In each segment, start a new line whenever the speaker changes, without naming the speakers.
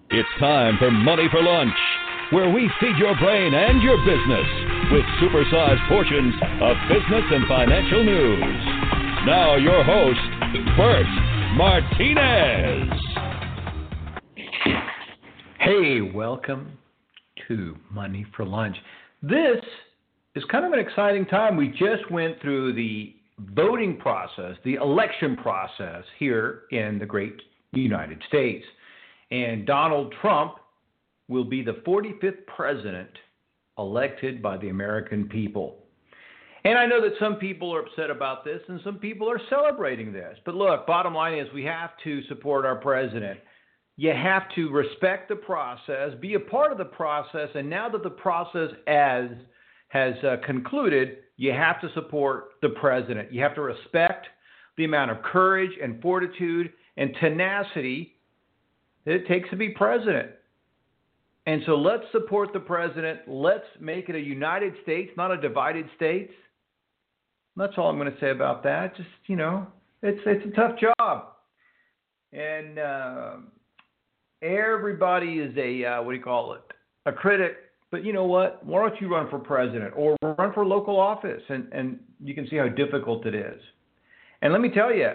It's time for Money for Lunch, where we feed your brain and your business with supersized portions of business and financial news. Now your host, Bert Martinez.
Hey, welcome to Money for Lunch. This is kind of an exciting time. We just went through the voting process, the election process here in the great United States. And Donald Trump will be the 45th president elected by the American people. And I know that some people are upset about this and some people are celebrating this. But look, bottom line is we have to support our president. You have to respect the process, be a part of the process, and now that the process has concluded, you have to support the president. You have to respect the amount of courage and fortitude and tenacity that it takes to be president. And so let's support the president. Let's make it a united states, not a divided states. That's all I'm going to say about that. Just, it's a tough job. And everybody is a critic. But you know what? Why don't you run for president or run for local office? And you can see how difficult it is. And let me tell you,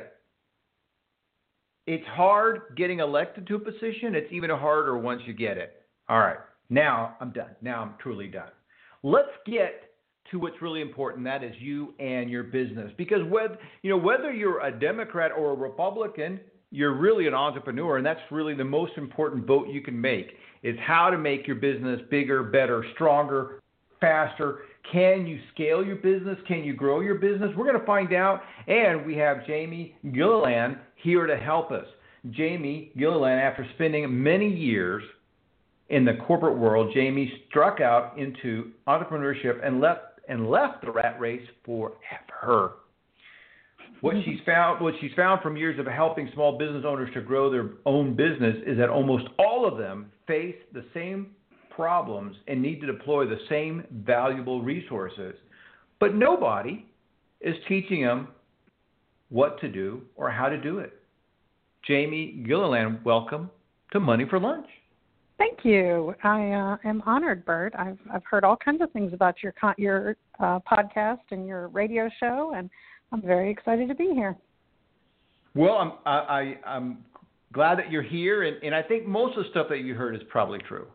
it's hard getting elected to a position. It's even harder once you get it. All right. Now I'm done. Now I'm truly done. Let's get to what's really important. That is you and your business. Because whether you're a Democrat or a Republican, you're really an entrepreneur. And that's really the most important vote you can make is how to make your business bigger, better, stronger, faster. Can you scale your business? Can you grow your business? We're going to find out. And we have Jamie Gilliland here to help us. Jamie Gilliland, after spending many years in the corporate world, Jamie struck out into entrepreneurship and left the rat race forever. What she's found from years of helping small business owners to grow their own business is that almost all of them face the same problems and need to deploy the same valuable resources. But nobody is teaching them what to do or how to do it. Jamie Gilliland, welcome to Money for Lunch.
Thank you. I am honored, Bert. I've heard all kinds of things about your podcast and your radio show, and I'm very excited to be here.
Well, I'm glad that you're here, and I think most of the stuff that you heard is probably true.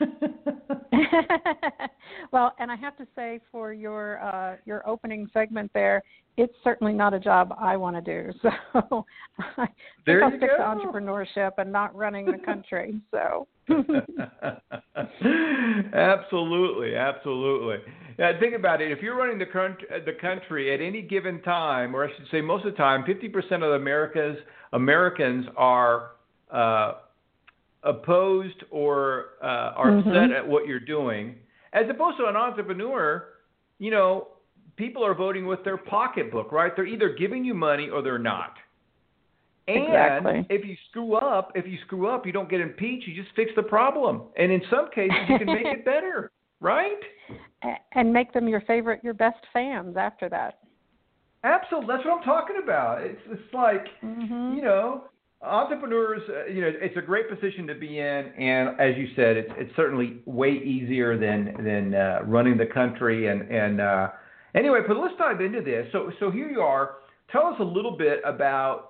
Well, and I have to say for your opening segment there, it's certainly not a job I want to do. So I think I'll stick to entrepreneurship and not running the country. So
Absolutely. Now, think about it. If you're running the country at any given time, or I should say most of the time, 50% of Americans are opposed or are upset at what you're doing. As opposed to an entrepreneur, people are voting with their pocketbook, right? They're either giving you money or they're not. And
exactly.
if you screw up, you don't get impeached. You just fix the problem. And in some cases, you can make it better, right?
And make them your best fans after that.
Absolutely. That's what I'm talking about. It's like, entrepreneurs, it's a great position to be in. And as you said, it's certainly way easier than running the country. And anyway, but let's dive into this. So here you are. Tell us a little bit about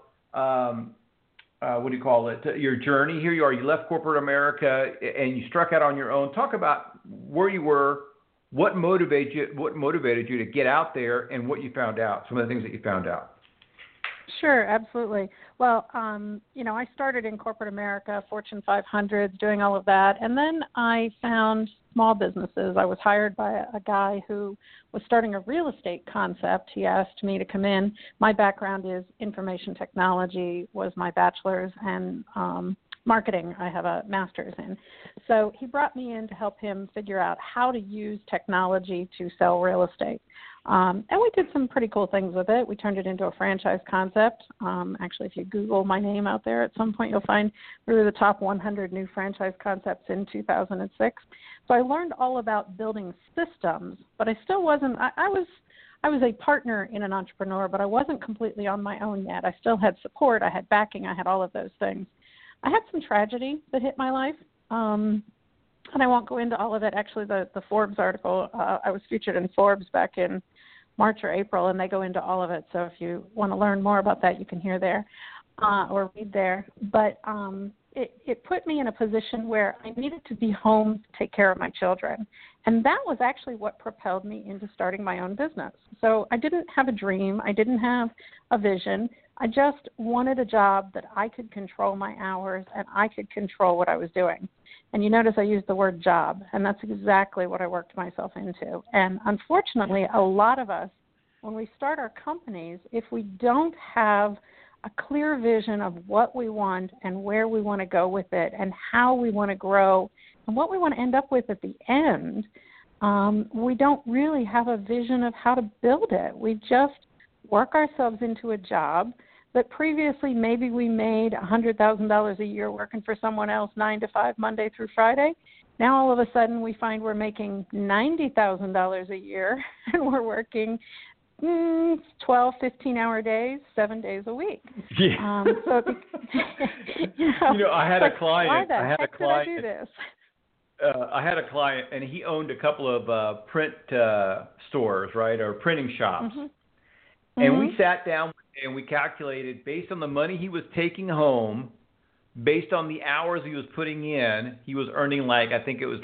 your journey. Here you are. You left corporate America and you struck out on your own. Talk about where you were, what motivated you to get out there, and what you found out. Some of the things that you found out.
Sure, absolutely. Well, I started in corporate America, Fortune 500, doing all of that, and then I found small businesses. I was hired by a guy who was starting a real estate concept. He asked me to come in. My background is information technology, was my bachelor's, and marketing I have a master's in. So he brought me in to help him figure out how to use technology to sell real estate. And we did some pretty cool things with it. We turned it into a franchise concept. Actually, if you Google my name out there, at some point you'll find we were the top 100 new franchise concepts in 2006. So I learned all about building systems, but I still wasn't – I was a partner in an entrepreneur, but I wasn't completely on my own yet. I still had support. I had backing. I had all of those things. I had some tragedy that hit my life. and I won't go into all of it. Actually, the Forbes article, I was featured in Forbes back in March or April, and they go into all of it. So if you want to learn more about that, you can hear there or read there. But it put me in a position where I needed to be home to take care of my children. And that was actually what propelled me into starting my own business. So I didn't have a dream. I didn't have a vision. I just wanted a job that I could control my hours and I could control what I was doing. And you notice I used the word job, and that's exactly what I worked myself into. And unfortunately, a lot of us, when we start our companies, if we don't have a clear vision of what we want and where we want to go with it and how we want to grow and what we want to end up with at the end, we don't really have a vision of how to build it. We just work ourselves into a job that previously maybe we made $100,000 a year working for someone else 9 to 5, Monday through Friday. Now all of a sudden we find we're making $90,000 a year and we're working 12, 15-hour days, 7 days a week.
Yeah. I had a client.
Why the heck did I do this?
I had a client, and he owned a couple of print stores, right, or printing shops.
Mm-hmm.
And we sat down and we calculated based on the money he was taking home, based on the hours he was putting in, he was earning I think it was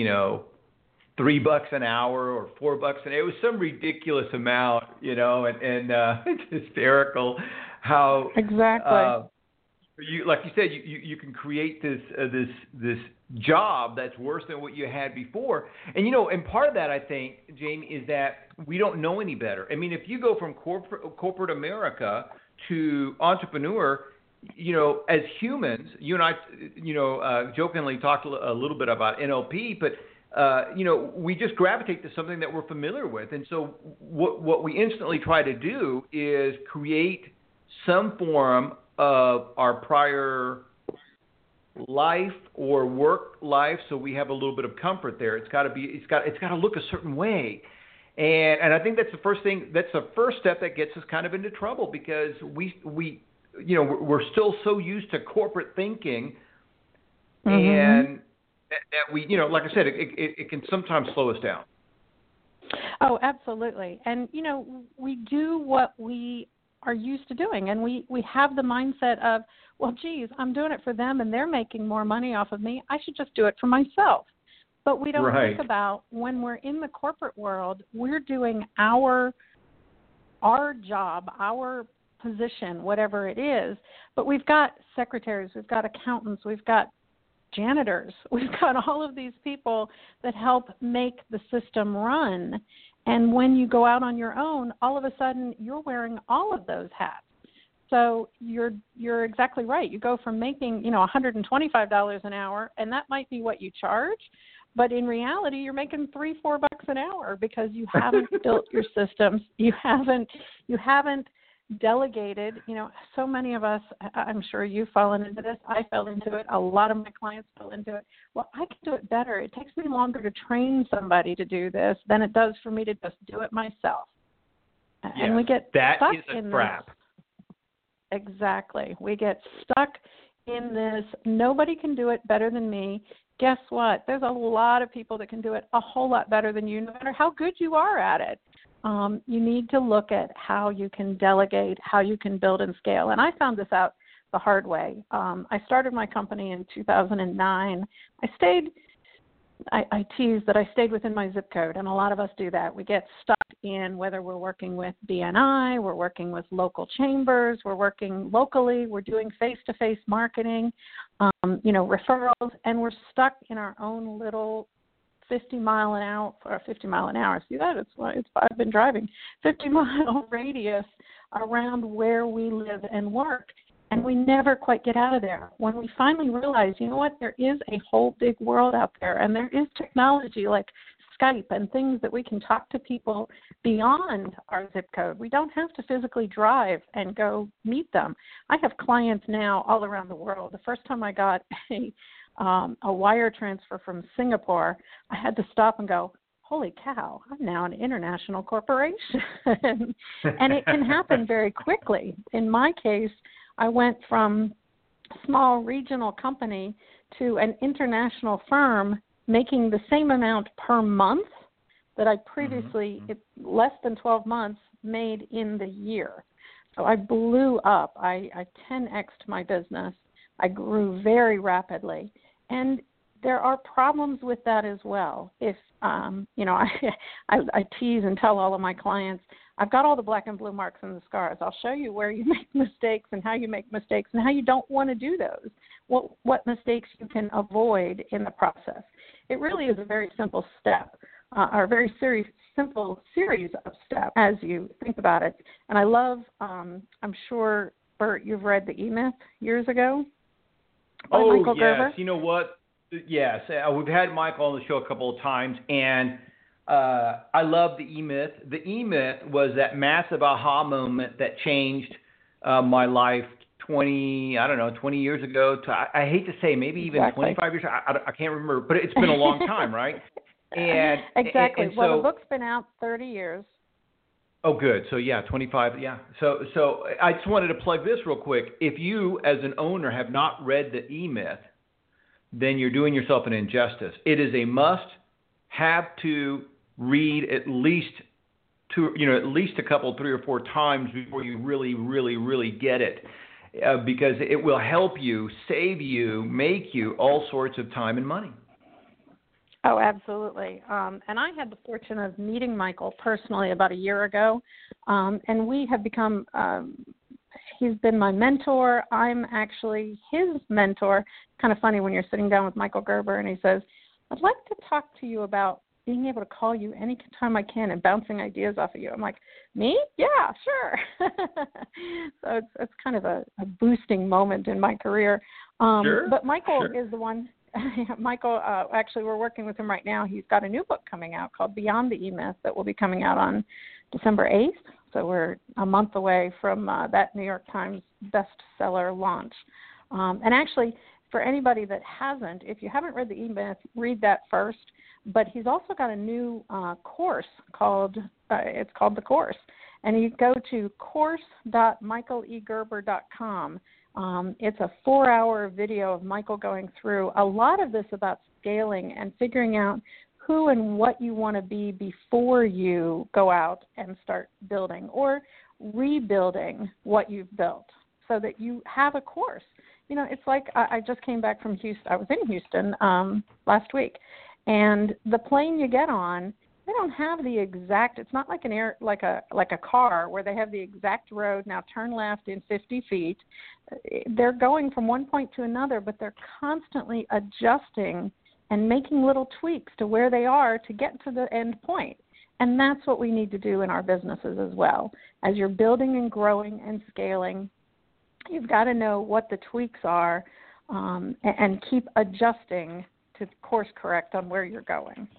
$3 an hour or $4 an hour. It was some ridiculous amount, and it's hysterical how
exactly.
Like you said, you can create this job that's worse than what you had before. And and part of that, I think, Jamie, is that we don't know any better. I mean, if you go from corporate America to entrepreneur, as humans, you and I, jokingly talked a little bit about NLP, but we just gravitate to something that we're familiar with. And so what we instantly try to do is create some form of our prior life or work life, so we have a little bit of comfort there. It's got to look a certain way. And I think that's the first thing. That's the first step that gets us kind of into trouble, because we're still so used to corporate thinking, and that we, like I said, it can sometimes slow us down.
Oh, absolutely. And we do what we are used to doing, and we have the mindset of, well, geez, I'm doing it for them, and they're making more money off of me. I should just do it for myself. But we don't think about when we're in the corporate world, we're doing our job, our position, whatever it is. But we've got secretaries, we've got accountants, we've got janitors, we've got all of these people that help make the system run. And when you go out on your own, all of a sudden you're wearing all of those hats. So you're exactly right. You go from making, $125 an hour, and that might be what you charge, but in reality, you're making $3-4 an hour because you haven't built your systems. You haven't delegated. So many of us, I'm sure you've fallen into this. I fell into it. A lot of my clients fell into it. Well, I can do it better. It takes me longer to train somebody to do this than it does for me to just do it myself.
Yes,
and we get stuck in
trap.
This. Exactly. We get stuck in this. Nobody can do it better than me. Guess what? There's a lot of people that can do it a whole lot better than you, no matter how good you are at it. You need to look at how you can delegate, how you can build and scale. And I found this out the hard way. I started my company in 2009. I tease that I stayed within my zip code, and a lot of us do that. We get stuck in whether we're working with BNI, we're working with local chambers, we're working locally, we're doing face-to-face marketing, referrals, and we're stuck in our own little 50 mile an hour. See that? I've been driving 50-mile radius around where we live and work, and we never quite get out of there. When we finally realize, there is a whole big world out there, and there is technology like Skype and things that we can talk to people beyond our zip code. We don't have to physically drive and go meet them. I have clients now all around the world. The first time I got a wire transfer from Singapore, I had to stop and go, holy cow, I'm now an international corporation. And it can happen very quickly. In my case, I went from a small regional company to an international firm making the same amount per month that I previously, less than 12 months, made in the year. So I blew up. I 10x'd my business. I grew very rapidly. And there are problems with that as well. If, I tease and tell all of my clients, I've got all the black and blue marks and the scars. I'll show you where you make mistakes and how you make mistakes and how you don't want to do those, what mistakes you can avoid in the process. It really is a very simple step, or a very simple series of steps as you think about it. And I love, I'm sure, Bert, you've read The E-Myth years ago by Michael Gerber.
You know what? Yes, we've had Michael on the show a couple of times, and I love The E-Myth. The E-Myth was that massive aha moment that changed my life 20 years ago. I hate to say, maybe even 25 years. I can't remember, but it's been a long time, right? And
exactly.
And
well, the book's been out 30 years.
Oh, good. So, 25. Yeah. So I just wanted to plug this real quick. If you, as an owner, have not read The E-Myth, then you're doing yourself an injustice. It is a must-have to read at least a couple, 3 or 4 times before you really, really, really get it, because it will help you, save you, make you all sorts of time and money.
Oh, absolutely. And I had the fortune of meeting Michael personally about a year ago, and we have become he's been my mentor. I'm actually his mentor. Kind of funny when you're sitting down with Michael Gerber and he says, I'd like to talk to you about being able to call you any time I can and bouncing ideas off of you. I'm like, me? Yeah, sure. So it's kind of a boosting moment in my career.
Sure.
But Michael is the one. Michael, actually, we're working with him right now. He's got a new book coming out called Beyond the E-Myth that will be coming out on December 8th. So we're a month away from that New York Times bestseller launch. And actually, for anybody that hasn't, if you haven't read the E-Myth, read that first. But he's also got a new course called The Course. And you go to course.michaelegerber.com. It's a 4-hour video of Michael going through a lot of this about scaling and figuring out who and what you want to be before you go out and start building or rebuilding what you've built so that you have a course. You know, it's like I just came back from Houston. I was in Houston last week, and the plane you get on, they don't have the exact. It's not like like a car where they have the exact road. Now turn left in 50 feet. They're going from one point to another, but they're constantly adjusting and making little tweaks to where they are to get to the end point. And that's what we need to do in our businesses as well. As you're building and growing and scaling, you've got to know what the tweaks are and keep adjusting to course correct on where you're going.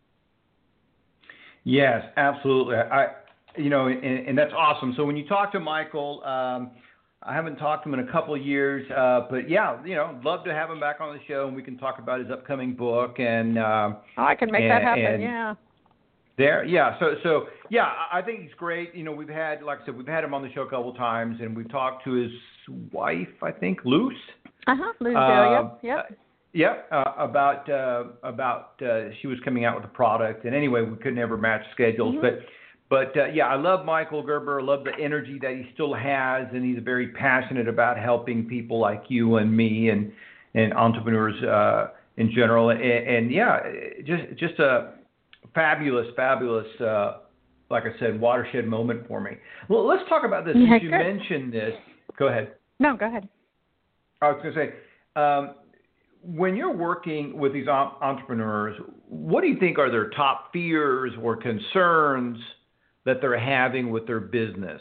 Yes, absolutely. And that's awesome. So when you talk to Michael, I haven't talked to him in a couple of years, but yeah, love to have him back on the show and we can talk about his upcoming book and.
I can make that happen. Yeah.
So I think he's great. We've had, like I said, we've had him on the show a couple of times, and we've talked to his wife, I think, Luce.
Luce Delia. Yep.
Yep. About she was coming out with a product, and anyway, we could never match schedules, but I love Michael Gerber. I love the energy that he still has, and he's very passionate about helping people like you and me and entrepreneurs in general, and just a fabulous, like I said, watershed moment for me. Well, let's talk about this. Since you mentioned this. Go ahead.
No, go ahead.
I was going to say, when you're working with these entrepreneurs, what do you think are their top fears or concerns that they're having with their business?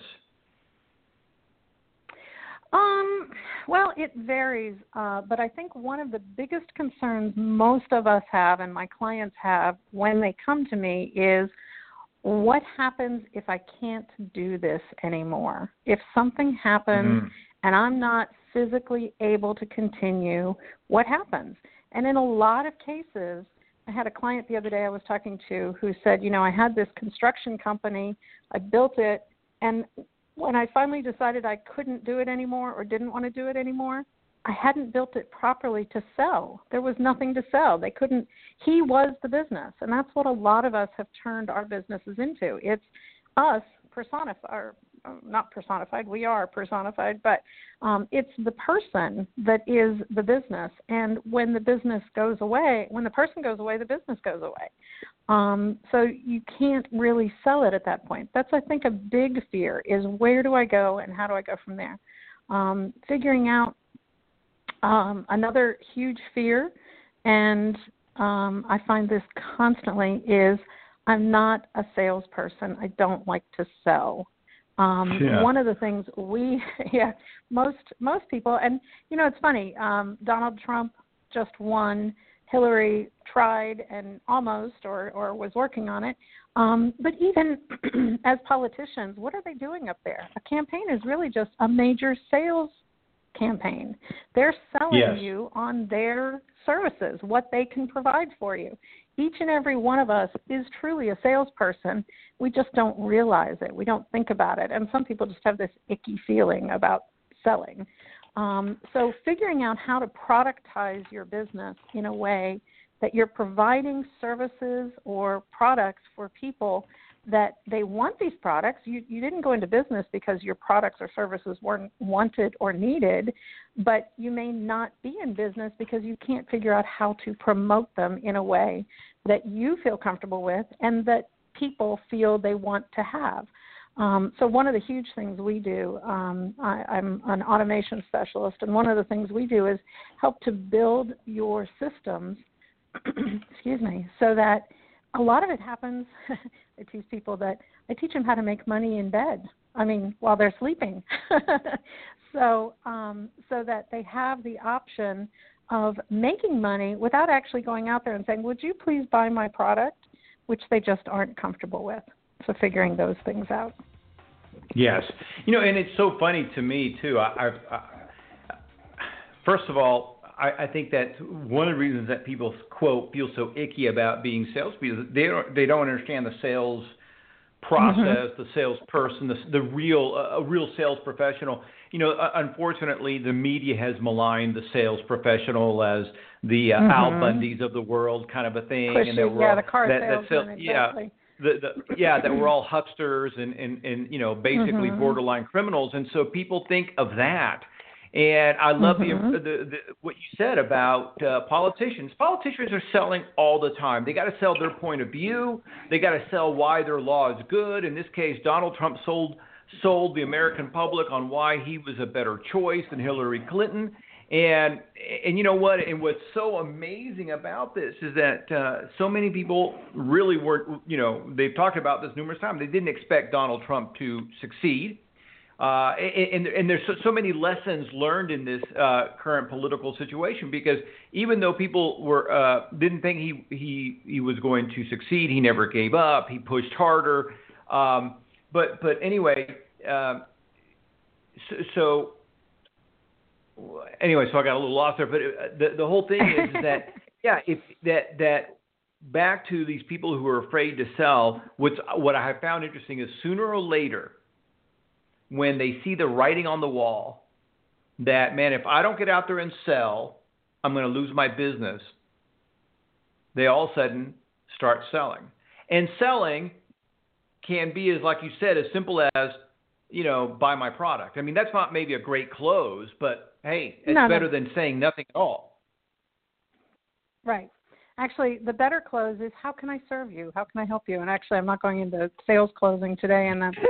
Well, it varies, but I think one of the biggest concerns most of us have and my clients have when they come to me is, what happens if I can't do this anymore? If something happens and I'm not physically able to continue, what happens? And in a lot of cases, I had a client the other day I was talking to who said, I had this construction company, I built it, and when I finally decided I couldn't do it anymore or didn't want to do it anymore, I hadn't built it properly to sell. There was nothing to sell. They couldn't. He was the business, and that's what a lot of us have turned our businesses into. It's us personified, or not personified. We are personified, but it's the person that is the business. And when the business goes away, when the person goes away, the business goes away. So you can't really sell it at that point. That's, I think, a big fear is where do I go and how do I go from there? Figuring out another huge fear, and I find this constantly, is I'm not a salesperson. I don't like to sell. One of the things most people, and it's funny, Donald Trump just won. Hillary tried and almost or was working on it. But even as politicians, what are they doing up there? A campaign is really just a major sales campaign. They're selling you on their services, what they can provide for you. Each and every one of us is truly a salesperson. We just don't realize it. We don't think about it. And some people just have this icky feeling about selling. So figuring out how to productize your business in a way that you're providing services or products for people that they want these products. You didn't go into business because your products or services weren't wanted or needed, but you may not be in business because you can't figure out how to promote them in a way that you feel comfortable with and that people feel they want to have. So one of the huge things we do, I'm an automation specialist, and one of the things we do is help to build your systems, so that a lot of it happens. I teach them how to make money in bed. While they're sleeping. so that they have the option of making money without actually going out there and saying, would you please buy my product, which they just aren't comfortable with. So figuring those things out.
Yes. And it's so funny to me, too. First of all, I think that one of the reasons that people, quote, feel so icky about being salespeople, they don't understand the sales process, the salesperson, a real sales professional. Unfortunately, the media has maligned the sales professional as the Al Bundys of the world, kind of a thing.
Pushy,
and
the car salesman, exactly.
That we're all hucksters and basically borderline criminals, and so people think of that. And I love what you said about politicians. Politicians are selling all the time. They got to sell their point of view. They got to sell why their law is good. In this case, Donald Trump sold the American public on why he was a better choice than Hillary Clinton. And you know what? And what's so amazing about this is that so many people really weren't, they've talked about this numerous times. They didn't expect Donald Trump to succeed. And there's so many lessons learned in this current political situation, because even though people didn't think he was going to succeed, he never gave up. He pushed harder. But anyway, so I got a little lost there. But the whole thing is that that back to these people who are afraid to sell. What I have found interesting is sooner or later, when they see the writing on the wall that, man, if I don't get out there and sell, I'm going to lose my business, they all of a sudden start selling. And selling can be, as like you said, as simple as, buy my product. That's not maybe a great close, but hey, it's better than saying nothing at all. Right.
Actually, the better close is, how can I serve you? How can I help you? And actually, I'm not going into sales closing today, and that's,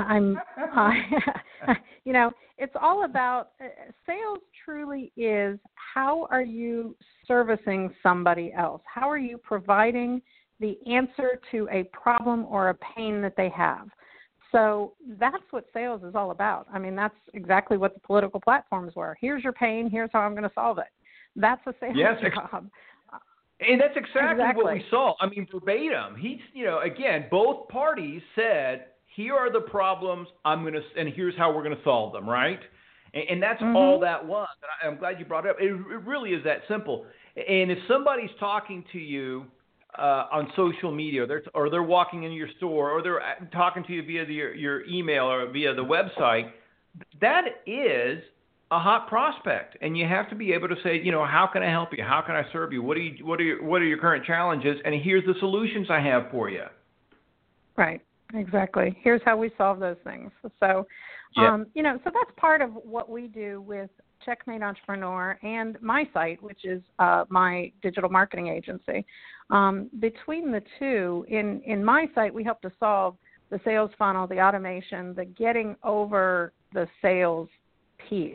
it's all about sales. Truly is, how are you servicing somebody else? How are you providing the answer to a problem or a pain that they have? So that's what sales is all about. That's exactly what the political platforms were. Here's your pain. Here's how I'm going to solve it. That's a sales job.
And that's exactly what we saw. Verbatim. Again, both parties said, here are the problems and here's how we're going to solve them, right? And that's all that was. And I'm glad you brought it up. It really is that simple. And if somebody's talking to you on social media, or they're walking into your store, or they're talking to you via your email or via the website, that is a hot prospect, and you have to be able to say, how can I help you? How can I serve you? What are your current challenges? And here's the solutions I have for you.
Right. Exactly. Here's how we solve those things. So, so that's part of what we do with Checkmate Entrepreneur and my site, which is my digital marketing agency. Between the two, in my site, we help to solve the sales funnel, the automation, the getting over the sales piece.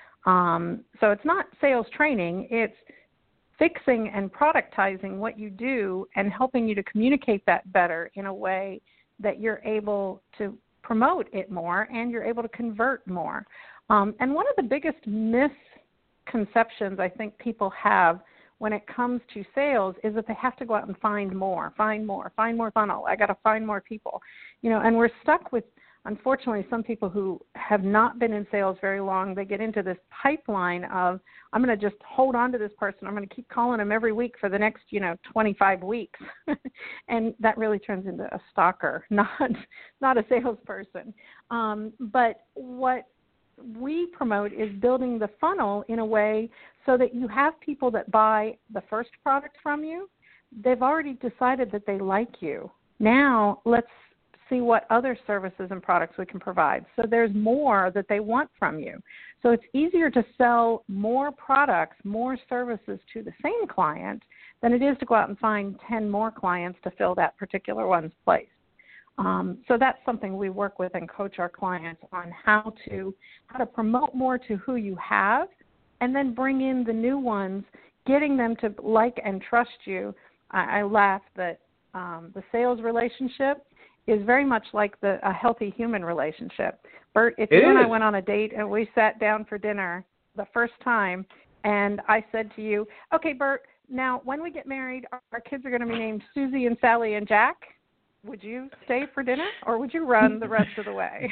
So it's not sales training, it's fixing and productizing what you do and helping you to communicate that better in a way that you're able to promote it more and you're able to convert more. And one of the biggest misconceptions I think people have when it comes to sales is that they have to go out and find more funnel. I got to find more people, and we're stuck with, unfortunately, some people who have not been in sales very long. They get into this pipeline of, I'm going to just hold on to this person. I'm going to keep calling them every week for the next, 25 weeks. And that really turns into a stalker, not a salesperson. But what we promote is building the funnel in a way so that you have people that buy the first product from you. They've already decided that they like you. Now let's see what other services and products we can provide. So there's more that they want from you. So it's easier to sell more products, more services to the same client than it is to go out and find 10 more clients to fill that particular one's place. So that's something we work with and coach our clients on how to promote more to who you have and then bring in the new ones, getting them to like and trust you. I laugh that the sales relationship is very much like a healthy human relationship. Bert, if you and I went on a date and we sat down for dinner the first time and I said to you, okay, Bert, now when we get married, our kids are going to be named Susie and Sally and Jack. Would you stay for dinner or would you run the rest of the way?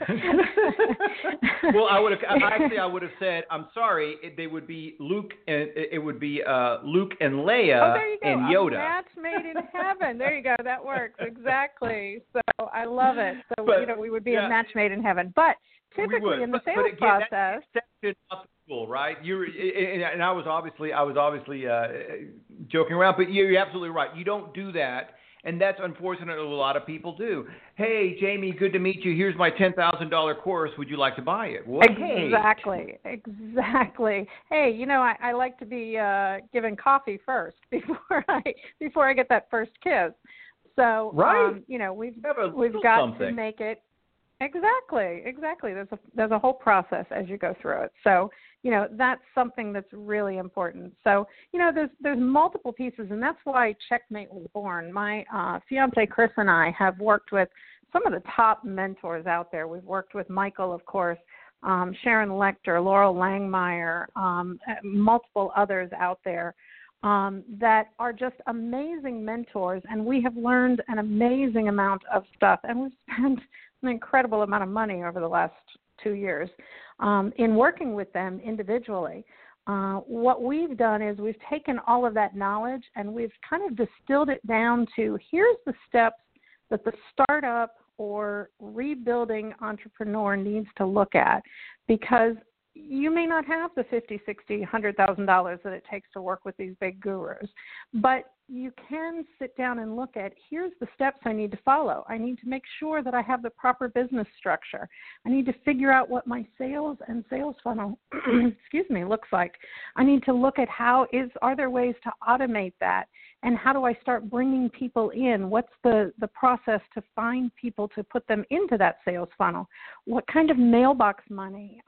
Well, I would have said, I'm sorry, they would be Luke and Leia and Yoda.
A match made in heaven. There you go. That works. Exactly. So I love it. So, we would be a match made in heaven. But typically in the sales process.
That's exception of the rule, right? And I was obviously joking around, but you're absolutely right. You don't do that. And that's unfortunately what a lot of people do. Hey, Jamie, good to meet you. Here's my $10,000 course. Would you like to buy it? Well,
Exactly. Hey, I like to be given coffee first before I get that first kiss. So,
right.
We've got to make it. Exactly. There's a whole process as you go through it. So, that's something that's really important. So, there's multiple pieces, and that's why Checkmate was born. My fiance Chris and I have worked with some of the top mentors out there. We've worked with Michael, of course, Sharon Lechter, Laurel Langmeyer, multiple others out there that are just amazing mentors, and we have learned an amazing amount of stuff, and we've spent an incredible amount of money over the last 2 years in working with them individually. What we've done is we've taken all of that knowledge and we've kind of distilled it down to here's the steps that the startup or rebuilding entrepreneur needs to look at, because you may not have the $50,000, $60,000, $100,000 that it takes to work with these big gurus, but you can sit down and look at, here's the steps I need to follow. I need to make sure that I have the proper business structure. I need to figure out what my sales and sales funnel, looks like. I need to look at are there ways to automate that? And how do I start bringing people in? What's the process to find people to put them into that sales funnel? What kind of mailbox money?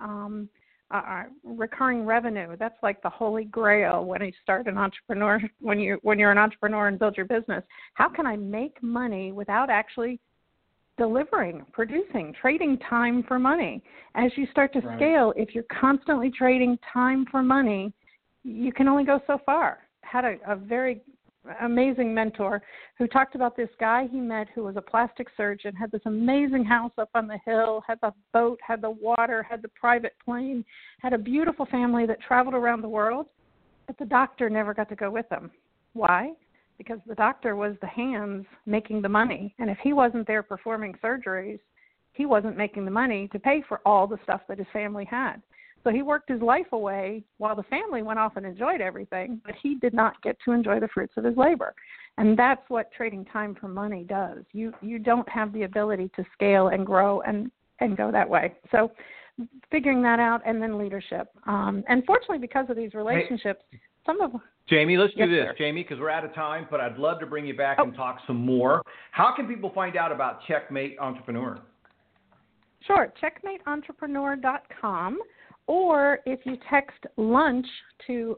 Recurring revenue. That's like the holy grail when you start an entrepreneur, when you're an entrepreneur and build your business. How can I make money without actually delivering, producing, trading time for money? As you start to scale, if you're constantly trading time for money, you can only go so far. Had a very amazing mentor who talked about this guy he met who was a plastic surgeon, had this amazing house up on the hill, had the boat, had the water, had the private plane, had a beautiful family that traveled around the world, but the doctor never got to go with him. Why? Because the doctor was the hands making the money, and if he wasn't there performing surgeries, he wasn't making the money to pay for all the stuff that his family had. So he worked his life away while the family went off and enjoyed everything, but he did not get to enjoy the fruits of his labor. And that's what trading time for money does. You don't have the ability to scale and grow and go that way. So figuring that out, and then leadership. And fortunately, because of these relationships,
Jamie, let's do
yes,
this,
sir.
Jamie, because we're out of time, but I'd love to bring you back and talk some more. How can people find out about Checkmate Entrepreneur?
Sure, checkmateentrepreneur.com, or if you text lunch to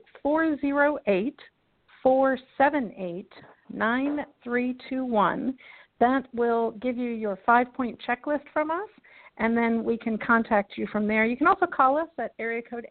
408-478-9321, that will give you your 5-point checklist from us, and then we can contact you from there. You can also call us at area code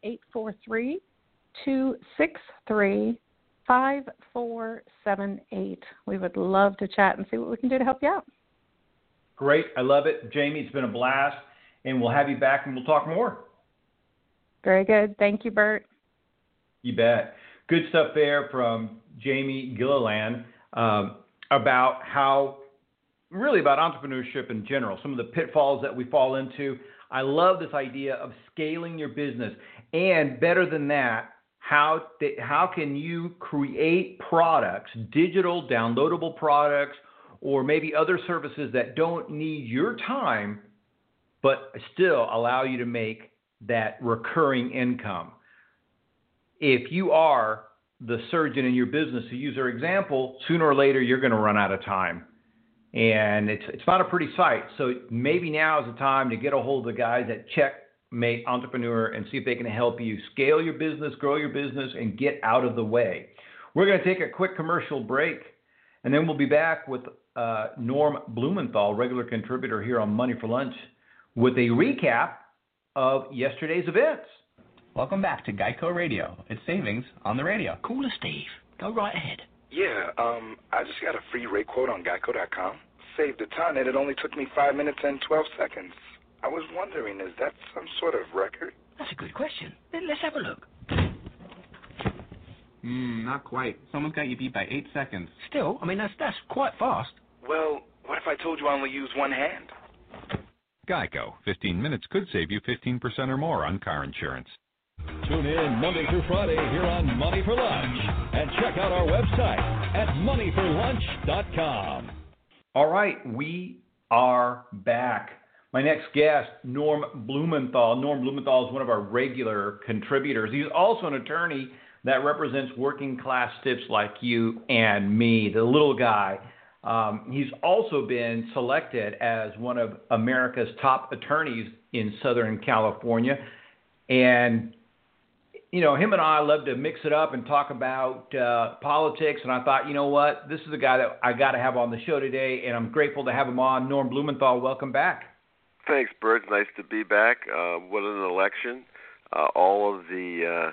843-263-5478. We would love to chat and see what we can do to help you out.
Great. I love it. Jamie, it's been a blast, and we'll have you back and we'll talk more.
Very good. Thank you, Bert.
You bet. Good stuff there from Jamie Gilliland about entrepreneurship in general, some of the pitfalls that we fall into. I love this idea of scaling your business. And better than that, how can you create products, digital, downloadable products, or maybe other services that don't need your time, but still allow you to make that recurring income. If you are the surgeon in your business, to use our example, sooner or later you're going to run out of time. And it's not a pretty sight. So maybe now is the time to get a hold of the guys at Checkmate Entrepreneur and see if they can help you scale your business, grow your business, and get out of the way. We're going to take a quick commercial break, and then we'll be back with Norm Blumenthal, regular contributor here on Money for Lunch, with a recap of yesterday's events.
Welcome back to Geico Radio. It's savings on the radio.
Call us, Steve. Go right ahead.
Yeah, I just got a free rate quote on Geico.com. Saved a ton, and it only took me 5 minutes and 12 seconds. I was wondering, is that some sort of record?
That's a good question. Let's have a look.
Not quite. Someone's got you beat by 8 seconds.
Still, I mean, that's quite fast.
Well, what if I told you I only use one hand?
Geico. 15 minutes could save you 15% or more on car insurance.
Tune in Monday through Friday here on Money for Lunch, and check out our website at moneyforlunch.com.
All right, we are back. My next guest, Norm Blumenthal. Norm Blumenthal is one of our regular contributors. He's also an attorney that represents working class stiffs like you and me, the little guy. He's also been selected as one of America's top attorneys in Southern California. And, you know, him and I love to mix it up and talk about politics. And I thought, you know what, this is a guy that I got to have on the show today, and I'm grateful to have him on. Norm Blumenthal, welcome back.
Thanks, Bert. Nice to be back. What an election. All of the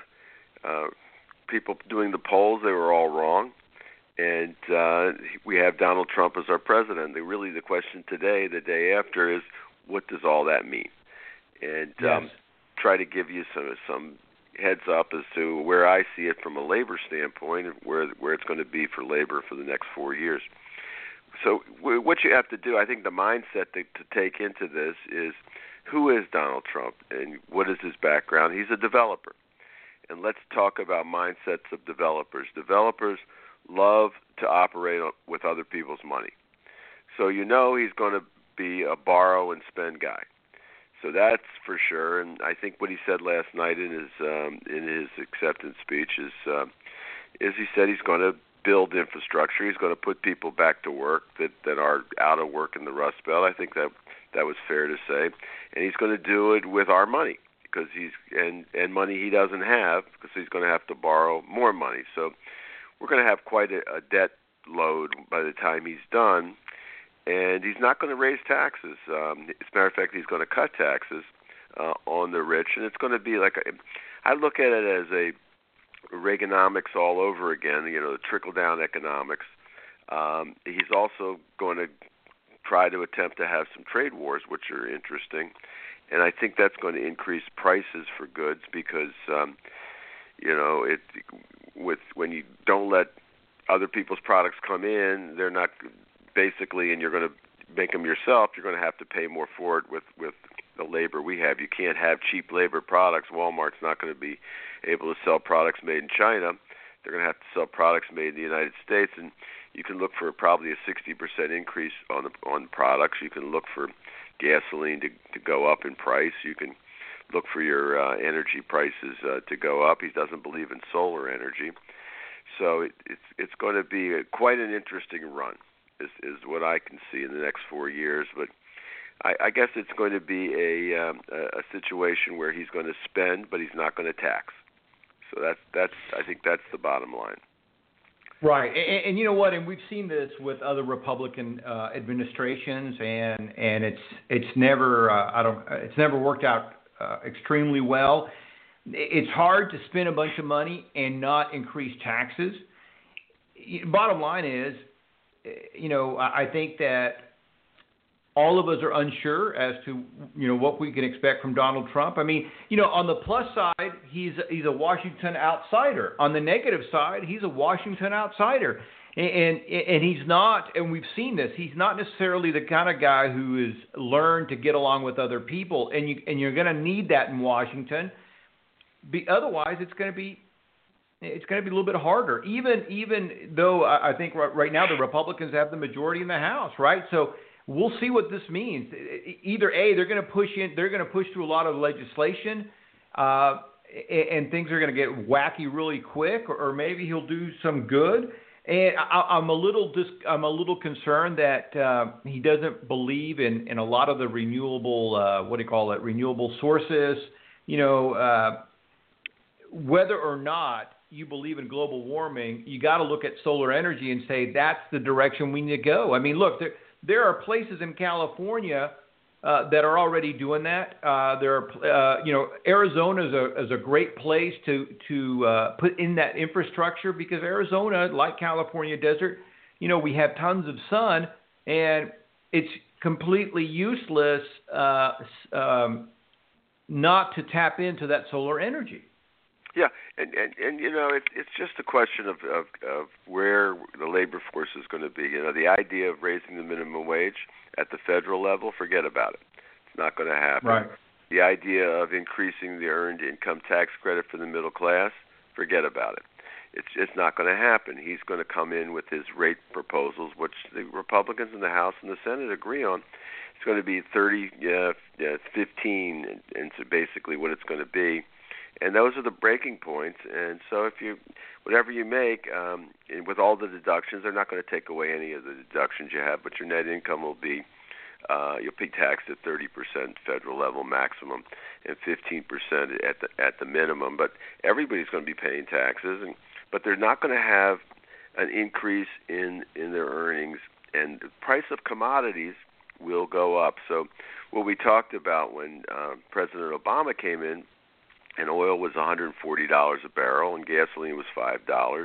people doing the polls, they were all wrong. And we have Donald Trump as our president. The question today, the day after, is what does all that mean? And try to give you some heads up as to where I see it from a labor standpoint, and where it's going to be for labor for the next 4 years. So what you have to do, I think the mindset to take into this is, who is Donald Trump and what is his background? He's a developer. And let's talk about mindsets of developers. Developers love to operate with other people's money. So you know he's going to be a borrow and spend guy. So that's for sure. And I think what he said last night in his acceptance speech is he said he's going to build infrastructure. He's going to put people back to work that are out of work in the Rust Belt. I think that was fair to say. And he's going to do it with our money, because and money he doesn't have, because he's going to have to borrow more money. So we're going to have quite a debt load by the time he's done. And he's not going to raise taxes. As a matter of fact, he's going to cut taxes on the rich. And it's going to be I look at it as a Reaganomics all over again, the trickle-down economics. He's also going to try to attempt to have some trade wars, which are interesting. And I think that's going to increase prices for goods because, when you don't let other people's products come in, they're not basically, and you're going to make them yourself, you're going to have to pay more for it with the labor we have. You can't have cheap labor products. Walmart's not going to be able to sell products made in China. They're going to have to sell products made in the United States, and you can look for probably a 60% increase on products. You can look for gasoline to go up in price. You can look for your energy prices to go up. He doesn't believe in solar energy. So it's going to be quite an interesting run is what I can see in the next 4 years. But I guess it's going to be a situation where he's going to spend, but he's not going to tax. So that's I think that's the bottom line.
Right, and you know what? And we've seen this with other Republican administrations, and it's never worked out extremely well. It's hard to spend a bunch of money and not increase taxes. Bottom line is, I think that all of us are unsure as to, what we can expect from Donald Trump. I mean, on the plus side, he's a Washington outsider. On the negative side, he's a Washington outsider. And he's not, and we've seen this, he's not necessarily the kind of guy who has learned to get along with other people. And you're going to need that in Washington. Otherwise, it's going to be a little bit harder. Even though I think right now the Republicans have the majority in the House, right? So we'll see what this means. Either A, they're going to push through a lot of legislation, and things are going to get wacky really quick, or maybe he'll do some good. And I'm a little concerned that he doesn't believe in a lot of the renewable renewable sources. Whether or not you believe in global warming, you got to look at solar energy and say that's the direction we need to go. I mean, look, there are places in California that are already doing that. Arizona is a great place to put in that infrastructure, because Arizona, like California desert, we have tons of sun, and it's completely useless not to tap into that solar energy.
Yeah, and it's just a question of where the labor force is going to be. The idea of raising the minimum wage at the federal level, forget about it. It's not going to happen.
Right.
The idea of increasing the earned income tax credit for the middle class, forget about it. It's not going to happen. He's going to come in with his rate proposals, which the Republicans in the House and the Senate agree on. It's going to be 30, 15, and so basically what it's going to be. And those are the breaking points. And so whatever you make, with all the deductions, they're not going to take away any of the deductions you have, but your net income will be, you'll be taxed at 30% federal level maximum and 15% at the minimum. But everybody's going to be paying taxes, but they're not going to have an increase in their earnings, and the price of commodities will go up. So what we talked about when President Obama came in, and oil was $140 a barrel, and gasoline was $5.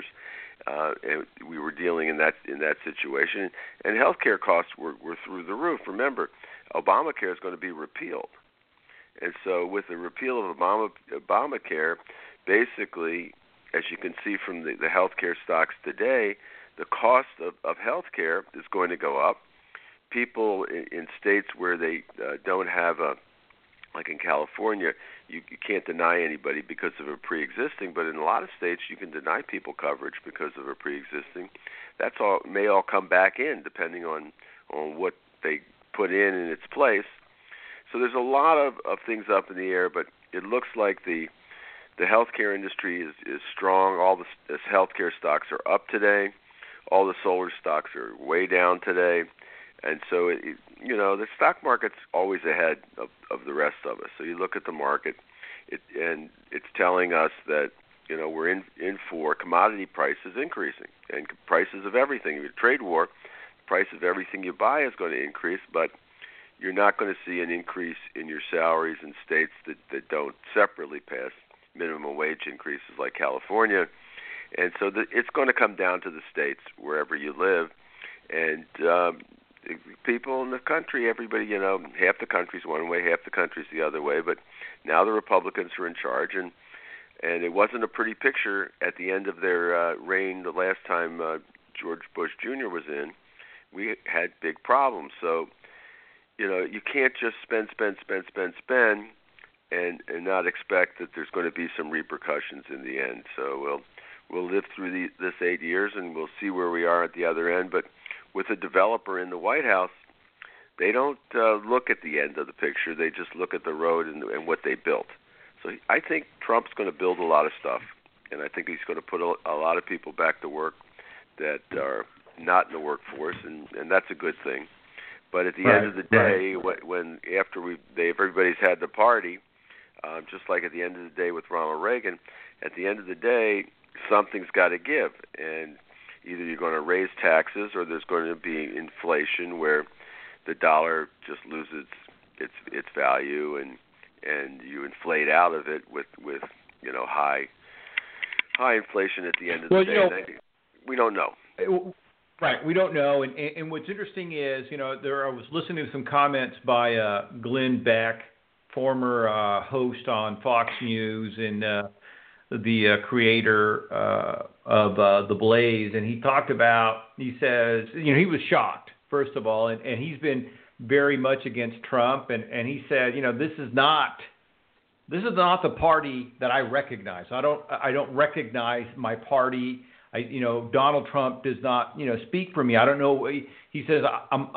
And we were dealing in that situation, and healthcare costs were through the roof. Remember, Obamacare is going to be repealed, and so with the repeal of Obamacare, basically, as you can see from the healthcare stocks today, the cost of healthcare is going to go up. People in states where they don't have like in California, you can't deny anybody because of a pre-existing, but in a lot of states you can deny people coverage because of a pre-existing. That's all may all come back in depending on what they put in its place. So there's a lot of things up in the air, but it looks like the healthcare industry is strong. All the healthcare stocks are up today. All the solar stocks are way down today. And so, the stock market's always ahead of the rest of us. So you look at the market, and it's telling us that, we're in for commodity prices increasing, and prices of everything. Your trade war, the price of everything you buy is going to increase, but you're not going to see an increase in your salaries in states that don't separately pass minimum wage increases like California. And so it's going to come down to the states wherever you live. And people in the country, everybody, half the country's one way, half the country's the other way. But now the Republicans are in charge, and it wasn't a pretty picture at the end of their reign. The last time George Bush Jr. was in, we had big problems. So, you can't just spend, and not expect that there's going to be some repercussions in the end. So we'll live through this 8 years, and we'll see where we are at the other end. But with a developer in the White House, they don't look at the end of the picture. They just look at the road and what they built. So I think Trump's going to build a lot of stuff, and I think he's going to put a lot of people back to work that are not in the workforce, and that's a good thing. But at the end of the day, when after everybody's had the party, just like at the end of the day with Ronald Reagan, at the end of the day, something's got to give, and either you're going to raise taxes or there's going to be inflation where the dollar just loses its value, and you inflate out of it with high inflation at the end of the day. We don't know.
Right, we don't know, and what's interesting is, I was listening to some comments by Glenn Beck, former host on Fox News and the creator of The Blaze, and he says, he was shocked, first of all, and he's been very much against Trump, and he said, this is not the party that I recognize. I don't recognize my party. Donald Trump does not, speak for me. I don't know. He says I'm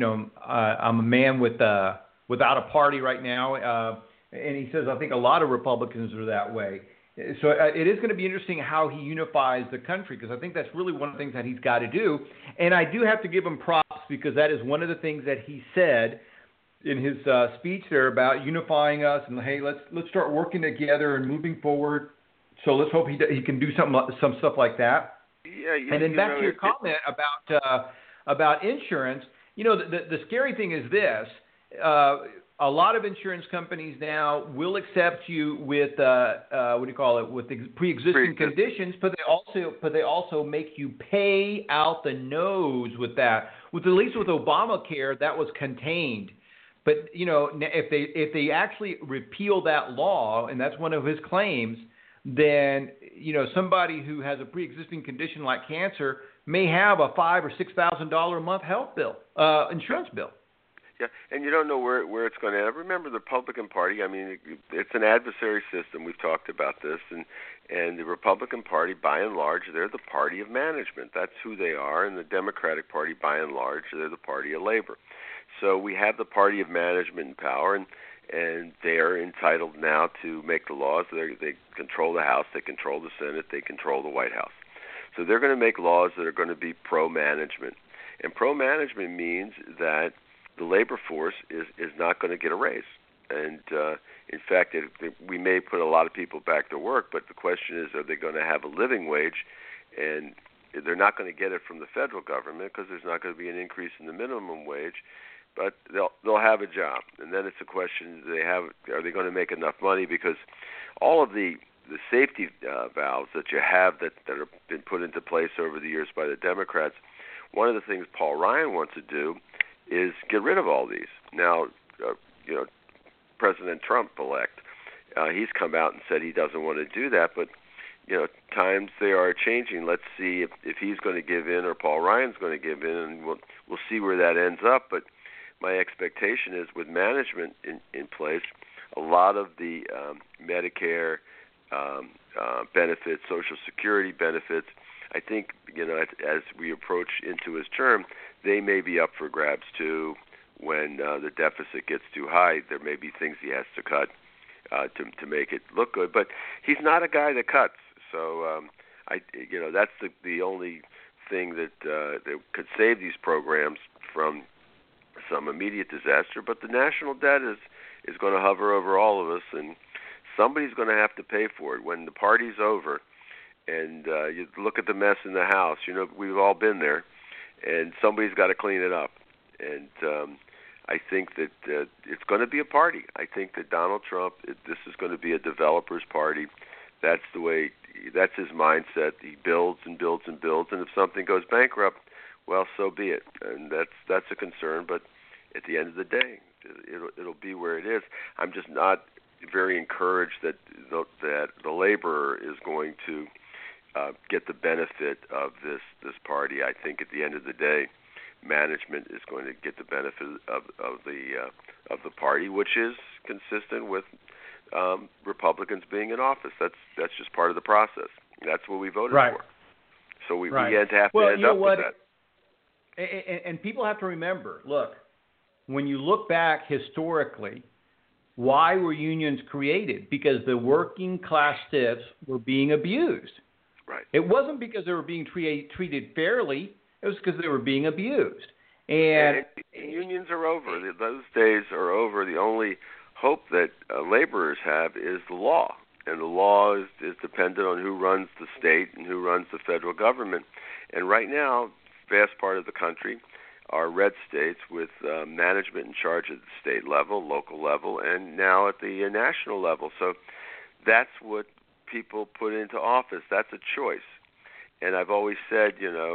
a man without a party right now, and he says I think a lot of Republicans are that way. So it is going to be interesting how he unifies the country, because I think that's really one of the things that he's got to do. And I do have to give him props, because that is one of the things that he said in his speech there about unifying us and, hey, let's start working together and moving forward. So let's hope he can do some stuff like that.
Yeah.
And then back to your comment about insurance. The scary thing is this: a lot of insurance companies now will accept you with with pre-existing conditions, but they also make you pay out the nose with that. At least with Obamacare, that was contained. But if they actually repeal that law, and that's one of his claims, then somebody who has a pre-existing condition like cancer may have a $5,000 or $6,000 a month health bill, insurance bill.
Yeah, and you don't know where it's going to end. Remember, the Republican Party, it's an adversary system. We've talked about this, and the Republican Party, by and large, they're the party of management. That's who they are, and the Democratic Party, by and large, they're the party of labor. So we have the party of management in power, and they are entitled now to make the laws. They control the House, they control the Senate, they control the White House. So they're going to make laws that are going to be pro-management. And pro-management means that the labor force is not going to get a raise. And, in fact, we may put a lot of people back to work, but the question is, are they going to have a living wage? And they're not going to get it from the federal government because there's not going to be an increase in the minimum wage, but they'll have a job. And then it's a question, are they going to make enough money? Because all of the safety valves that you have that have been put into place over the years by the Democrats, one of the things Paul Ryan wants to do is get rid of all these. Now, President Trump-elect, he's come out and said he doesn't want to do that, but, times they are changing. Let's see if he's going to give in or Paul Ryan's going to give in, and we'll see where that ends up. But my expectation is with management in place, a lot of the Medicare benefits, Social Security benefits, I think, as we approach into his term, they may be up for grabs too. When the deficit gets too high, there may be things he has to cut to make it look good. But he's not a guy that cuts. So that's the only thing that could save these programs from some immediate disaster. But the national debt is going to hover over all of us, and somebody's going to have to pay for it when the party's over. And you look at the mess in the House. We've all been there, and somebody's got to clean it up. And I think that it's going to be a party. I think that Donald Trump, this is going to be a developer's party. That's the way. That's his mindset. He builds and builds and builds, and if something goes bankrupt, well, so be it. And that's a concern. But at the end of the day, it'll be where it is. I'm just not very encouraged that the laborer is going to get the benefit of this party. I think at the end of the day, management is going to get the benefit of the party, which is consistent with Republicans being in office. That's just part of the process. That's what we voted for. So we had to have to end up with that.
And people have to remember, look, when you look back historically, why were unions created? Because the working class stiffs were being abused.
Right.
It wasn't because they were being treated fairly. It was because they were being abused. And
unions are over. Those days are over. The only hope that laborers have is the law. And the law is dependent on who runs the state and who runs the federal government. And right now, vast part of the country are red states with management in charge at the state level, local level, and now at the national level. So that's what people put into office. That's a choice. And I've always said,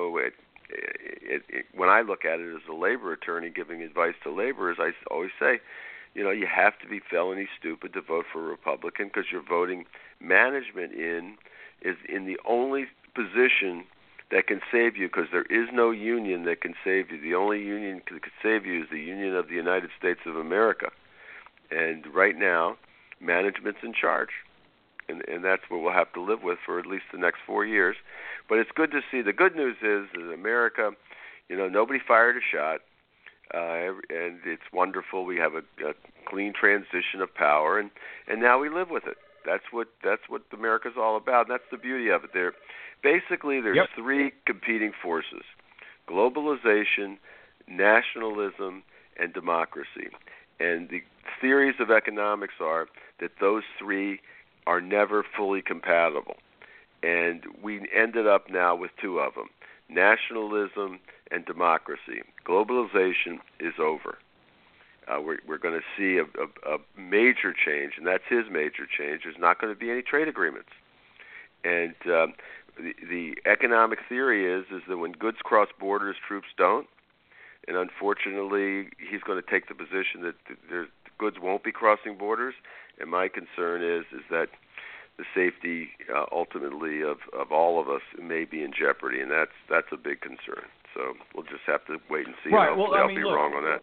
when I look at it as a labor attorney giving advice to laborers, I always say, you have to be felony stupid to vote for a Republican, because you're voting management is in the only position that can save you, because there is no union that can save you. The only union that can save you is the Union of the United States of America. And right now, management's in charge. And that's what we'll have to live with for at least the next 4 years. But it's good to see. The good news is that America, nobody fired a shot. And it's wonderful. We have a clean transition of power, and now we live with it. That's what America's all about. And that's the beauty of it. There's three competing forces: globalization, nationalism, and democracy. And the theories of economics are that those three are never fully compatible. And we ended up now with two of them: nationalism and democracy. Globalization is over. We're going to see a major change, and that's his major change. There's not going to be any trade agreements. And the economic theory is that when goods cross borders, troops don't. And unfortunately, he's going to take the position that the goods won't be crossing borders. And my concern is that the safety ultimately of all of us may be in jeopardy, and that's a big concern. So we'll just have to wait and see.
Right.
I'll be wrong on that.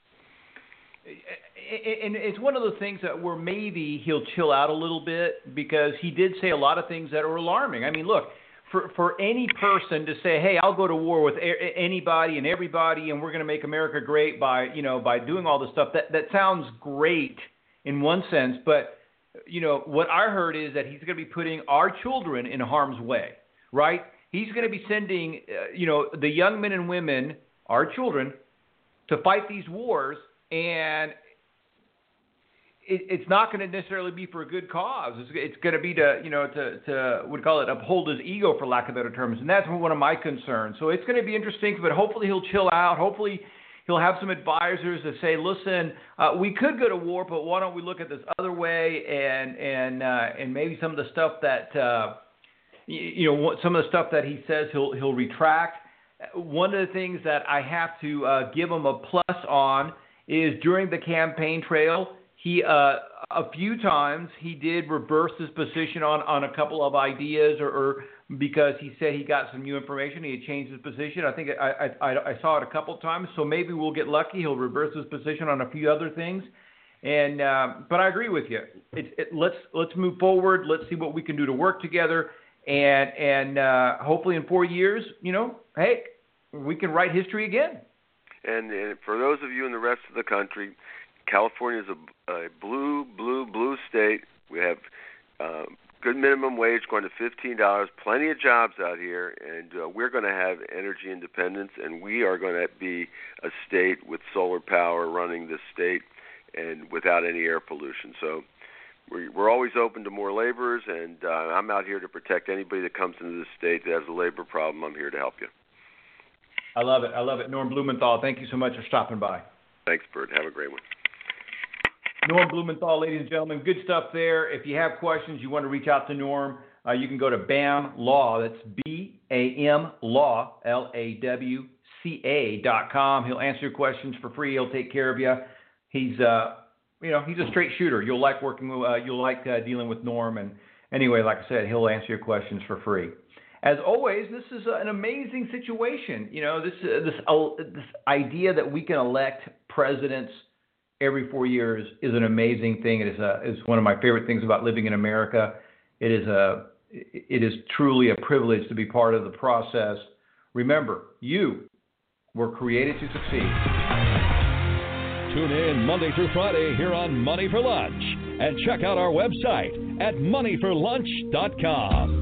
And it's one of those things that where maybe he'll chill out a little bit, because he did say a lot of things that are alarming. I mean, look, for any person to say, hey, I'll go to war with anybody and everybody, and we're going to make America great by doing all this stuff, that sounds great in one sense, but what I heard is that he's going to be putting our children in harm's way, right? He's going to be sending, the young men and women, our children, to fight these wars, and it's not going to necessarily be for a good cause. It's going to be to uphold his ego, for lack of better terms, and that's one of my concerns. So it's going to be interesting, but hopefully he'll chill out. Hopefully he'll have some advisors that say, listen, we could go to war, but why don't we look at this other way, and maybe some of the stuff that some of the stuff that he says he'll retract. One of the things that I have to give him a plus on is during the campaign trail, he a few times he did reverse his position on a couple of ideas, or because he said he got some new information, he had changed his position. I think I saw it a couple of times, so maybe we'll get lucky. He'll reverse his position on a few other things. And but I agree with you. Let's move forward. Let's see what we can do to work together, and hopefully in 4 years, hey, we can write history again.
And for those of you in the rest of the country, California is a blue state. We have good minimum wage going to $15, plenty of jobs out here, and we're going to have energy independence, and we are going to be a state with solar power running this state and without any air pollution. So we're always open to more laborers, and I'm out here to protect anybody that comes into this state that has a labor problem. I'm here to help you.
I love it. Norm Blumenthal, thank you so much for stopping by.
Thanks, Bert. Have a great one.
Norm Blumenthal, ladies and gentlemen, good stuff there. If you have questions, you want to reach out to Norm, you can go to BAM Law. That's BAM Law, LAWCA.com. He'll answer your questions for free. He'll take care of you. He's a straight shooter. You'll like dealing with Norm. And anyway, like I said, he'll answer your questions for free. As always, this is an amazing situation. You know, this idea that we can elect presidents every 4 years is an amazing thing. It is one of my favorite things about living in America. It is truly a privilege to be part of the process. Remember, you were created to succeed.
Tune in Monday through Friday here on Money for Lunch and check out our website at moneyforlunch.com.